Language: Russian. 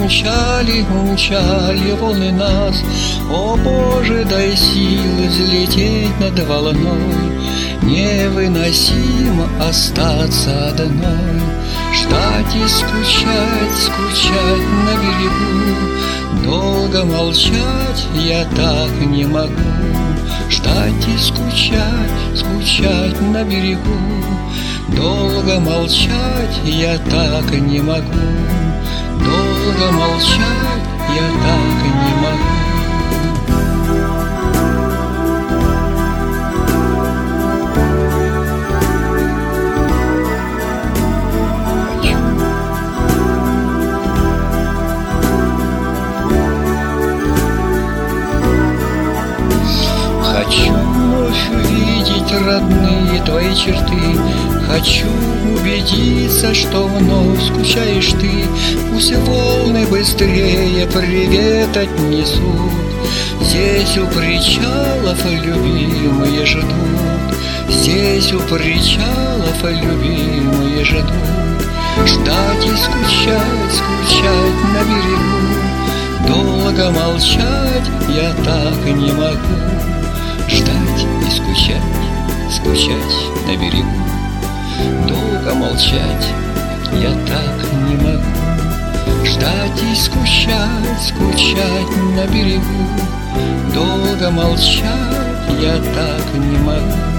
умчали, умчали волны нас. О Боже, дай силы взлететь над волной, невыносимо остаться одной. Ждать и скучать, скучать на берегу, долго молчать я так не могу. Ждать и скучать, скучать на берегу, долго молчать я так не могу. Долго молчать я так не могу. Хочу вновь увидеть родные твои черты, хочу убедиться, что вновь скучаешь ты. Пусть волны быстрее привет отнесут, здесь у причалов любимые ждут, здесь у причалов любимые ждут. Ждать и скучать, скучать на берегу, долго молчать я так не могу. Ждать и скучать, скучать на берегу, долго молчать я так не могу. Ждать и скучать, скучать на берегу, долго молчать я так не могу.